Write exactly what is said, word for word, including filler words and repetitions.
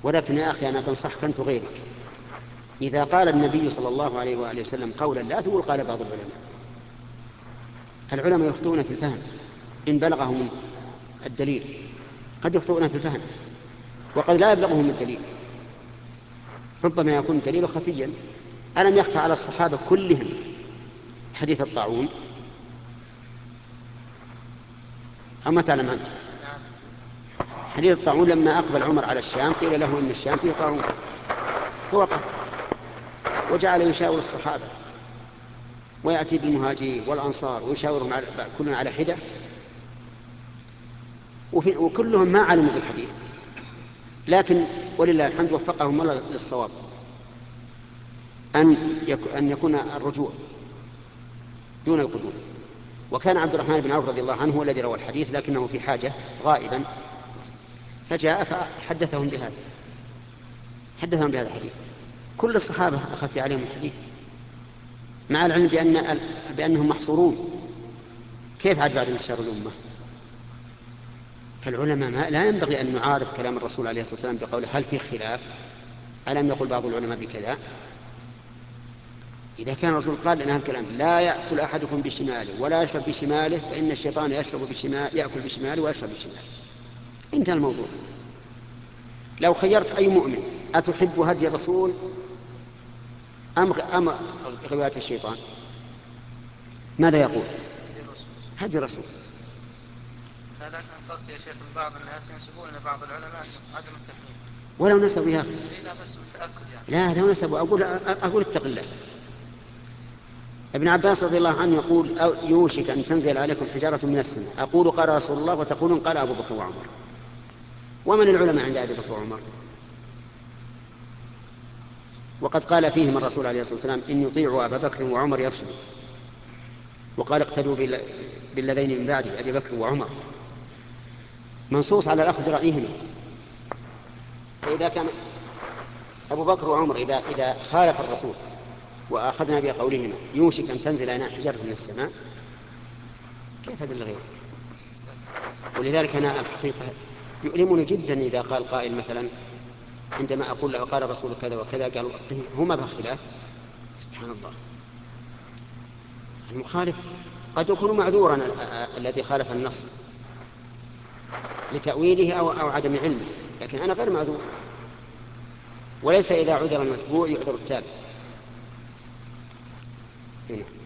ولكن يا أخي أنا بنصحك أنت غيرك، إذا قال النبي صلى الله عليه وآله وسلم قولا لا تقول قال بعض العلماء. العلماء يخطئون في الفهم إن بلغهم الدليل، قد يخطئون في الفهم وقد لا يبلغهم الدليل، ربما يكون الدليل خفيا. ألم يخفى على الصحابة كلهم حديث الطاعون؟ أما تعلم عنه حديث الطاعون لما أقبل عمر على الشام قيل له إن الشام فيه طاعون، فوقف وجعل يشاور الصحابة ويأتي بالمهاجرين والأنصار ويشاورهم على كلهم على حدة، وكلهم ما علموا بالحديث، لكن ولله الحمد وفقهم الله للصواب أن أن يكون الرجوع دون القدوم. وكان عبد الرحمن بن عوف رضي الله عنه هو الذي روى الحديث لكنه في حاجة غائبا، فجاء فحدثهم بهذا حدثهم بهذا الحديث. كل الصحابة أخف عليهم الحديث مع العلم بأن بأنهم محصورون، كيف عاد بعد انتشار الأمة؟ فالعلماء ما لا ينبغي أن نعارض كلام الرسول عليه الصلاة والسلام بقوله هل في خلاف؟ ألم يقل بعض العلماء بكذا؟ إذا كان الرسول قال لنا الكلام لا يأكل أحدكم بشماله ولا يشرب بشماله فإن الشيطان يشرب بشماله يأكل بشماله ويشرب بشماله، انتهى الموضوع. لو خيرت أي مؤمن أتحب هدي الرسول أم أم غواية الشيطان، ماذا يقول؟ هدي الرسول. لا لكن قصدي يا شيخ بعض الناس ينسبون لبعض العلماء عدم التكليف. ولو نسبوا يا أخي لا بس بالتأكد يعني. لا لو نسبوا أقول أقول اتق الله. ابن عباس رضي الله عنه يقول أو يوشك أن تنزل عليكم حجارة من السماء، أقول قال رسول الله وتقولون قال أبو بكر وعمر. ومن العلماء عند أبي بكر وعمر؟ وقد قال فيهم الرسول عليه الصلاة والسلام إن يطيعوا أبا بكر وعمر يرشدوا، وقال اقتدوا بالذين من بعدي أبي بكر وعمر، منصوص على الأخذ برأيهما. فإذا كان أبو بكر وعمر إذا إذا خالف الرسول وأخذنا بقولهما يوشك أن تنزل علينا حجارة من السماء، كيف هذا الغير؟ ولذلك أنا الحقيقة يؤلمني جدا إذا قال قائل مثلا عندما أقول له قال الرسول كذا وكذا قالوا هما بخلاف. سبحان الله، المخالف قد يكون معذورا الذي خالف النص لتأويله أو, أو عدم علمه، لكن أنا غير معذور. وليس إذا عذر المتبوع يعذر التابع. هنا